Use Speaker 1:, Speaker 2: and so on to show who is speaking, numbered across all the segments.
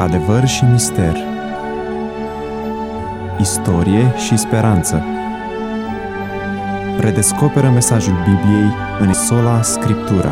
Speaker 1: Adevăr și mister, istorie și speranță. Redescoperă mesajul Bibliei în Sola Scriptura.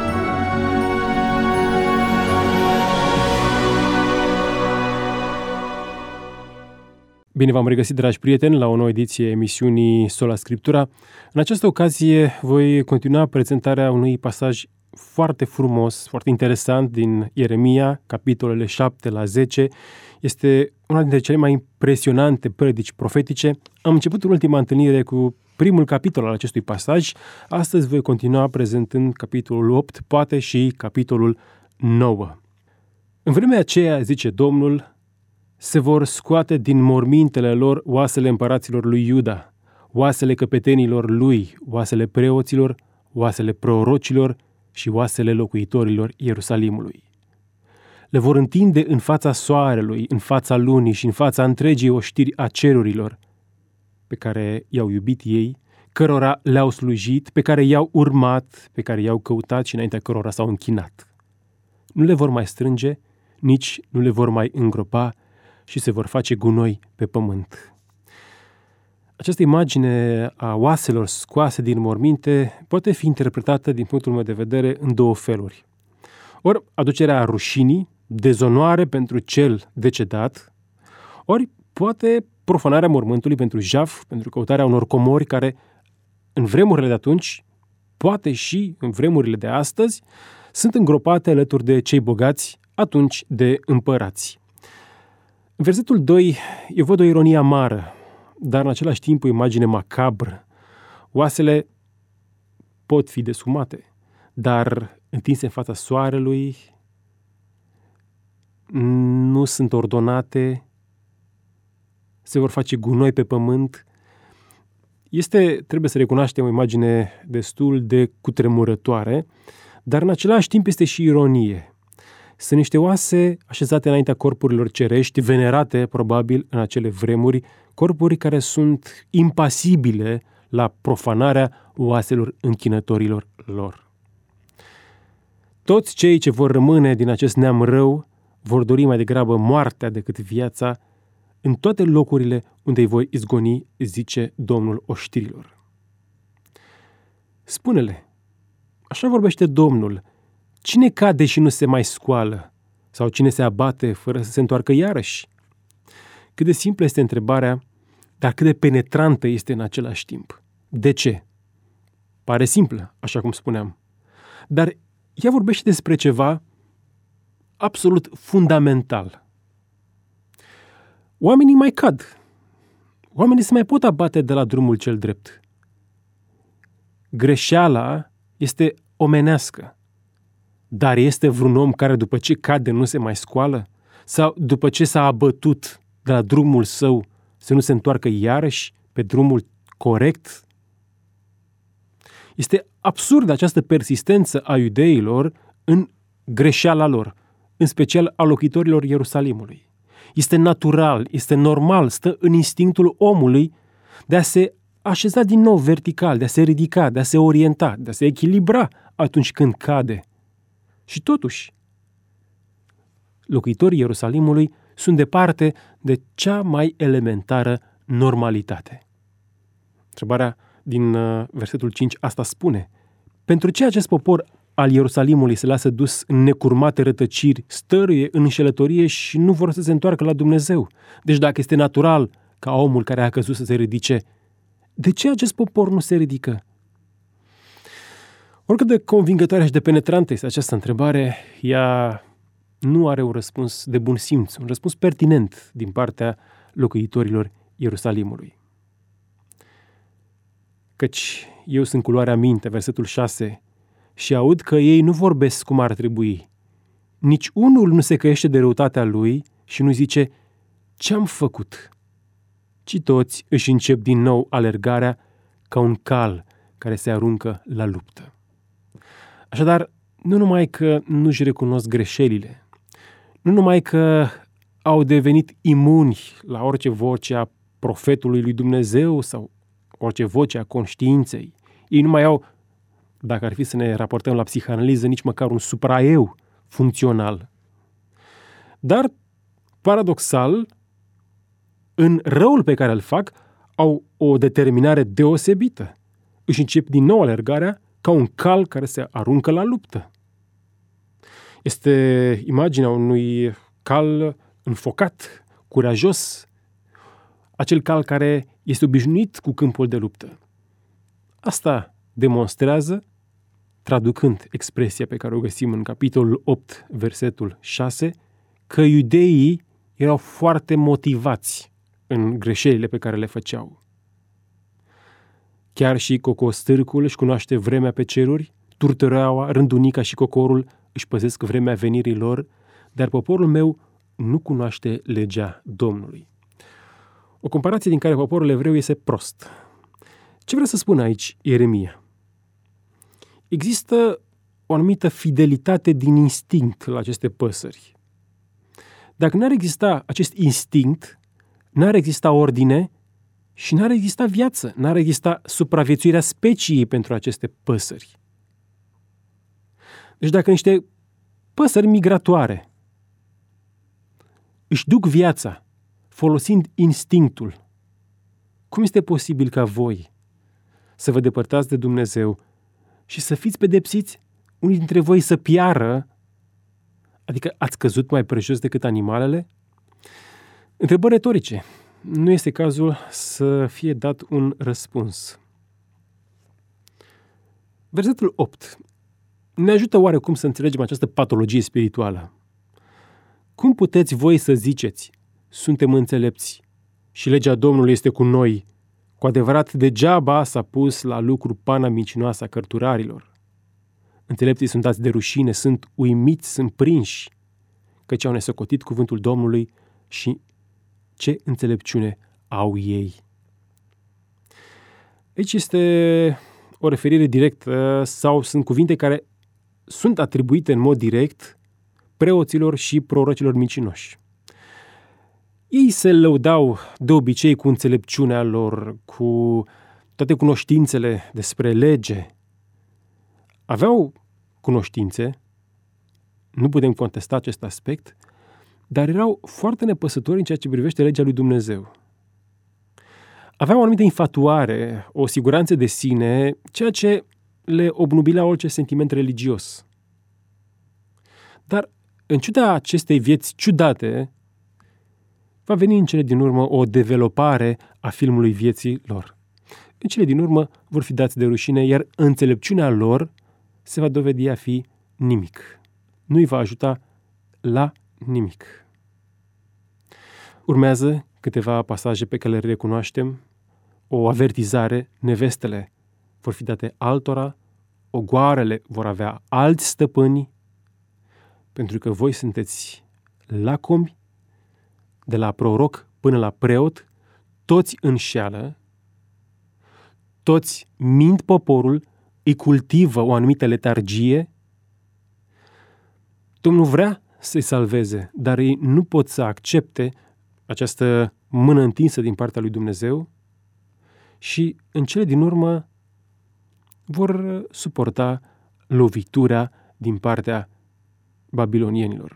Speaker 2: Bine v-am regăsit, dragi prieteni, la o nouă ediție emisiunii Sola Scriptura. În această ocazie voi continua prezentarea unui pasaj foarte frumos, foarte interesant din Ieremia, capitolele 7 la 10. Este una dintre cele mai impresionante predici profetice. Am început în ultima întâlnire cu primul capitol al acestui pasaj. Astăzi voi continua prezentând capitolul 8, poate și capitolul 9. În vremea aceea, zice Domnul, se vor scoate din mormintele lor oasele împăraților lui Iuda, oasele căpetenilor lui, oasele preoților, oasele prorocilor și oasele locuitorilor Ierusalimului. Le vor întinde în fața soarelui, în fața lunii și în fața întregii oștiri a cerurilor, pe care i-au iubit ei, cărora le-au slujit, pe care i-au urmat, pe care i-au căutat și înaintea cărora s-au închinat. Nu le vor mai strânge, nici nu le vor mai îngropa și se vor face gunoi pe pământ. Această imagine a oaselor scoase din morminte poate fi interpretată, din punctul meu de vedere, în două feluri. Ori aducerea rușinii, dezonoare pentru cel decedat, ori poate profanarea mormântului pentru jaf, pentru căutarea unor comori care, în vremurile de atunci, poate și în vremurile de astăzi, sunt îngropate alături de cei bogați, atunci de împărați. În versetul 2 eu văd o ironie amară, dar în același timp o imagine macabră. Oasele pot fi desfumate, dar întinse în fața soarelui, nu sunt ordonate, se vor face gunoi pe pământ. Trebuie să recunoaștem, o imagine destul de cutremurătoare, dar în același timp este și ironie. Sunt niște oase așezate înaintea corpurilor cerești, venerate probabil în acele vremuri, corpuri care sunt impasibile la profanarea oaselor închinătorilor lor. Toți cei ce vor rămâne din acest neam rău vor dori mai degrabă moartea decât viața în toate locurile unde îi voi izgoni, zice Domnul oștirilor. Spune-le, așa vorbește Domnul, cine cade și nu se mai scoală? Sau cine se abate fără să se întoarcă iarăși? Cât de simplă este întrebarea, dar cât de penetrantă este în același timp. De ce? Pare simplă, așa cum spuneam. Dar ea vorbește despre ceva absolut fundamental. Oamenii mai cad. Oamenii se mai pot abate de la drumul cel drept. Greșeala este omenească. Dar este vreun om care după ce cade nu se mai scoală? Sau după ce s-a abătut de la drumul său să nu se întoarcă iarăși pe drumul corect? Este absurdă această persistență a iudeilor în greșeala lor, în special a locuitorilor Ierusalimului. Este natural, este normal, stă în instinctul omului de a se așeza din nou vertical, de a se ridica, de a se orienta, de a se echilibra atunci când cade. Și totuși, locuitorii Ierusalimului sunt departe de cea mai elementară normalitate. Întrebarea din versetul 5 asta spune: pentru ce acest popor al Ierusalimului se lasă dus în necurmate rătăciri, stăruie în înșelătorie și nu vor să se întoarcă la Dumnezeu? Deci dacă este natural ca omul care a căzut să se ridice, de ce acest popor nu se ridică? Oricât de convingătoare și de penetrantă este această întrebare, ea nu are un răspuns de bun simț, un răspuns pertinent din partea locuitorilor Ierusalimului. Căci eu sunt cu luarea minte, versetul 6, și aud că ei nu vorbesc cum ar trebui. Nici unul nu se căiește de răutatea lui și nu zice, ce-am făcut? Ci toți își încep din nou alergarea ca un cal care se aruncă la luptă. Așadar, nu numai că nu-și recunosc greșelile, nu numai că au devenit imuni la orice voce a profetului lui Dumnezeu sau orice voce a conștiinței, ei nu mai au, dacă ar fi să ne raportăm la psihanaliză, nici măcar un supraeu funcțional. Dar paradoxal, în răul pe care îl fac, au o determinare deosebită. Își încep din nou alergarea ca un cal care se aruncă la luptă. Este imaginea unui cal înfocat, curajos, acel cal care este obișnuit cu câmpul de luptă. Asta demonstrează, traducând expresia pe care o găsim în capitolul 8, versetul 6, că iudeii erau foarte motivați în greșelile pe care le făceau. Chiar și cocostârcul își cunoaște vremea pe ceruri, turtăreaua, rândunica și cocorul își păzesc vremea venirii lor, dar poporul meu nu cunoaște legea Domnului. O comparație din care poporul evreu este prost. Ce vrea să spună aici Ieremia? Există o anumită fidelitate din instinct la aceste păsări. Dacă n-ar exista acest instinct, n-ar exista ordine și n-ar exista viață, n-ar exista supraviețuirea speciei pentru aceste păsări. Deci dacă niște păsări migratoare își duc viața folosind instinctul, cum este posibil ca voi să vă depărtați de Dumnezeu și să fiți pedepsiți, unii dintre voi să piară, adică ați căzut mai prejos decât animalele? Întrebări retorice. Nu este cazul să fie dat un răspuns. Versetul 8 ne ajută oarecum să înțelegem această patologie spirituală. Cum puteți voi să ziceți, suntem înțelepți și legea Domnului este cu noi? Cu adevărat, degeaba s-a pus la lucru pana mincinoasă a cărturarilor. Înțelepții sunt dați de rușine, sunt uimiți, sunt prinși, căci au nesocotit cuvântul Domnului și ce înțelepciune au ei. Aici este o referire directă sau sunt cuvinte care sunt atribuite în mod direct preoților și prorocilor mincinoși. Ei se lăudau de obicei cu înțelepciunea lor, cu toate cunoștințele despre lege. Aveau cunoștințe, nu putem contesta acest aspect, dar erau foarte nepăsători în ceea ce privește legea lui Dumnezeu. Aveau o anumită infatuare, o siguranță de sine, ceea ce le obnubilea orice sentiment religios. Dar, în ciuda acestei vieți ciudate, va veni în cele din urmă o developare a filmului vieții lor. În cele din urmă vor fi dați de rușine, iar înțelepciunea lor se va dovedi a fi nimic. Nu îi va ajuta la nimic. Urmează câteva pasaje pe care le recunoaștem, o avertizare, nevestele vor fi date altora, ogoarele vor avea alți stăpâni, pentru că voi sunteți lacomi, de la proroc până la preot, toți înșeală, toți mint poporul, îi cultivă o anumită letargie. Domnul vrea să-i salveze, dar ei nu pot să accepte această mână întinsă din partea lui Dumnezeu și în cele din urmă vor suporta lovitura din partea babilonienilor.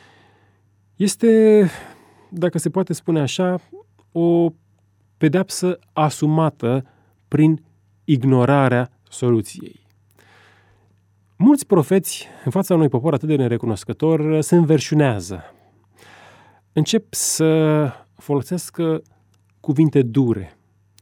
Speaker 2: Este, dacă se poate spune așa, o pedeapsă asumată prin ignorarea soluției. Mulți profeți, în fața unui popor atât de nerecunoscător, se înverșunează. Încep să folosească cuvinte dure.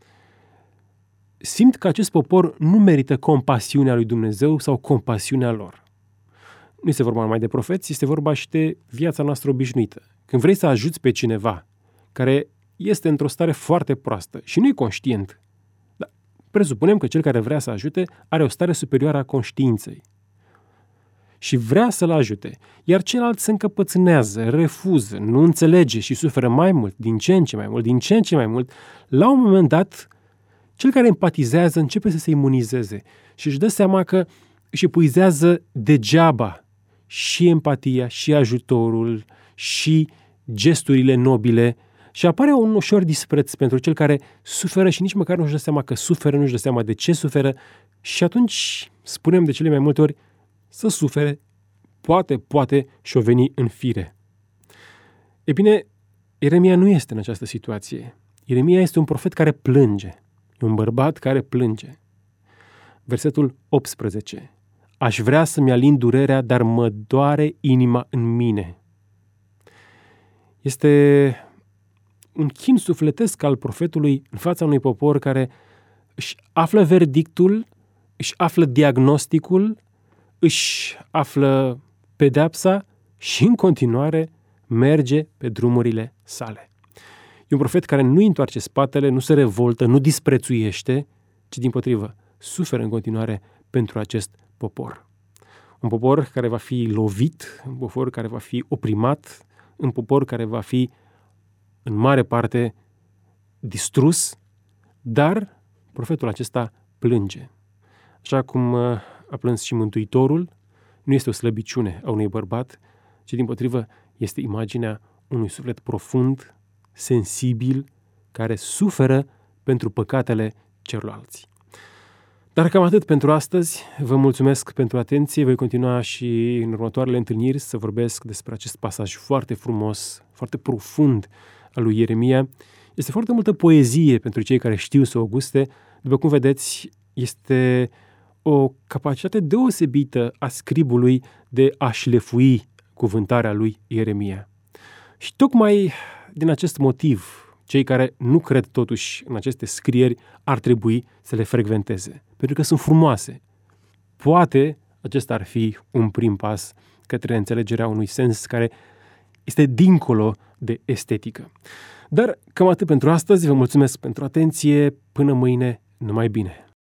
Speaker 2: Simt că acest popor nu merită compasiunea lui Dumnezeu sau compasiunea lor. Nu este vorba numai de profeți, este vorba și de viața noastră obișnuită. Când vrei să ajuți pe cineva care este într-o stare foarte proastă și nu e conștient, dar presupunem că cel care vrea să ajute are o stare superioară a conștiinței și vrea să-l ajute, iar celălalt se încăpățânează, refuză, nu înțelege și suferă mai mult, din ce în ce mai mult, din ce în ce mai mult, la un moment dat, cel care empatizează începe să se imunizeze și își dă seama că își epuizează degeaba și empatia, și ajutorul, și gesturile nobile și apare un ușor dispreț pentru cel care suferă și nici măcar nu își dă seama că suferă, nu își dă seama de ce suferă și atunci spunem de cele mai multe ori să sufere, poate și-o veni în fire. E bine, Ieremia nu este în această situație. Ieremia este un profet care plânge. E un bărbat care plânge. Versetul 18. Aș vrea să-mi alin durerea, dar mă doare inima în mine. Este un chin sufletesc al profetului în fața unui popor care își află verdictul, își află diagnosticul, își află pedeapsa și în continuare merge pe drumurile sale. E un profet care nu întoarce spatele, nu se revoltă, nu disprețuiește, ci dimpotrivă, suferă în continuare pentru acest popor. Un popor care va fi lovit, un popor care va fi oprimat, un popor care va fi în mare parte distrus, dar profetul acesta plânge. Așa cum a plâns și Mântuitorul, nu este o slăbiciune a unui bărbat, ci dimpotrivă este imaginea unui suflet profund, sensibil, care suferă pentru păcatele celorlalți. Dar cam atât pentru astăzi. Vă mulțumesc pentru atenție. Voi continua și în următoarele întâlniri să vorbesc despre acest pasaj foarte frumos, foarte profund al lui Ieremia. Este foarte multă poezie pentru cei care știu să o guste. După cum vedeți, este o capacitate deosebită a scribului de a șlefui cuvântarea lui Ieremia. Și tocmai din acest motiv, cei care nu cred totuși în aceste scrieri ar trebui să le frecventeze, pentru că sunt frumoase. Poate acesta ar fi un prim pas către înțelegerea unui sens care este dincolo de estetică. Dar cam atât pentru astăzi. Vă mulțumesc pentru atenție. Până mâine, numai bine!